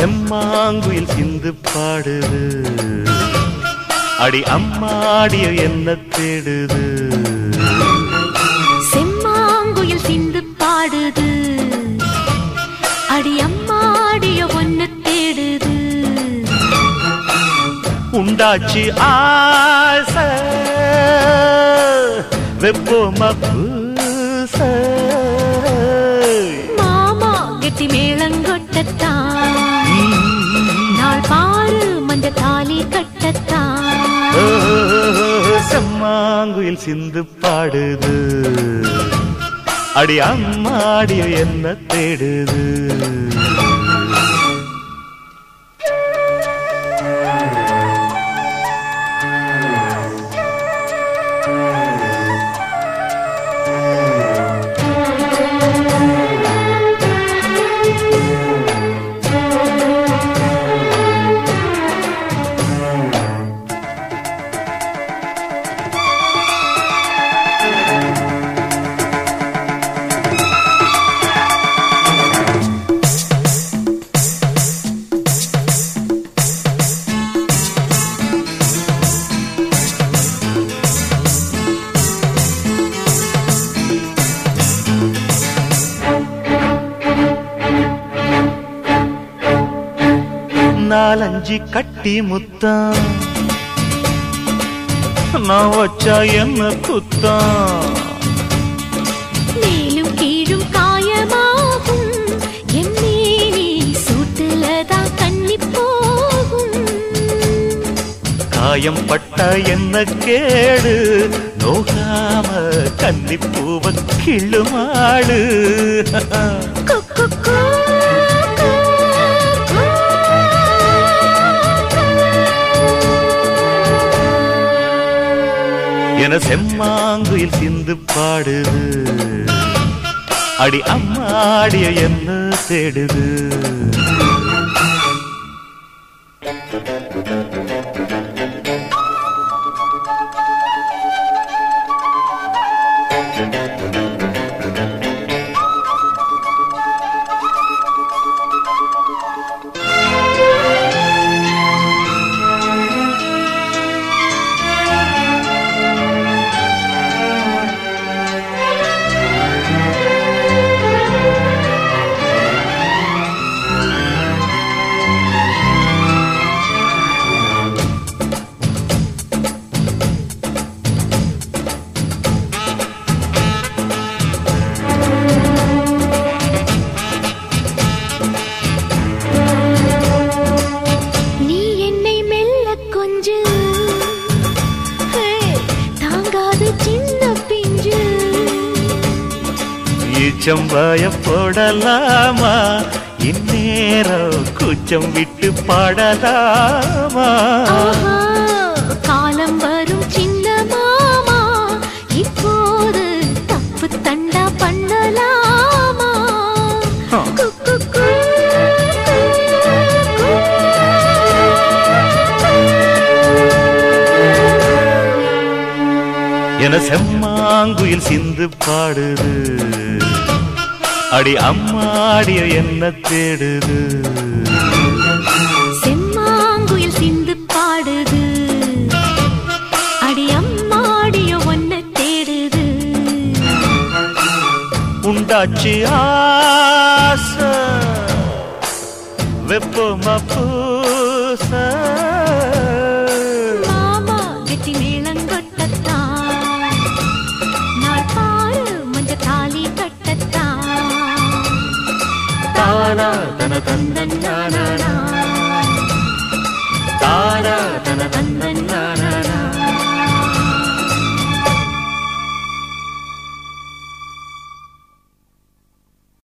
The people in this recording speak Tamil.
செம்மாங்குயில் சிந்து பாடுது அடி அம்மாடிய என்ன தேடுது செம்மாங்குயில் சிந்து பாடுது அடி அம்மாடிய ஒன்ன தேடுது உண்டாச்சு ஆசை வெப்போமா பூச மாமா கெட்டி மேளங்கொட்டத்தான் நாள் பாரு மஞ்ச தாலி கட்டத்தான் செம்மாங்குயில் சிந்து பாடுது அடி அம்மாடிய என்ன தேடுது நாலஞ்சு கட்டி முத்தம் நான் வச்சா என்ன குத்தம் மேலும் கீழும் காயமாகும் என் நீ சூட்டுலதான் கண்ணி போகும் காயம் பட்டா என்ன கேடு நோகாம கன்னிப்பூவ கிள்ளுமாடு என செம்மாங்குயில் சிந்து பாடுது அடி அம்மாடிய என்ன தேடுது செம்பாய போடலாமா இந்நேரம் கூச்சம் விட்டு பாடலாமா காலம் வரும் சின்ன மாமா இப்போது தப்பு தண்டா பண்ணலாமா என செம்மாங்குயில் சிந்து பாடுது அடி அம்மாடிய என்ன தேடுது செம்மாங்குயில் சிந்து பாடுது அடி அம்மாடிய ஒன்ன தேடுது உண்டாச்சு ஆசை வெப்பமா பூச மாமா கெட்டி மேளங்கொட்டத்தான் நாள் பாரு மஞ்ச தாலி கட்டத்தான் தாரா தன தந்தன் தாரா தன தந்தன்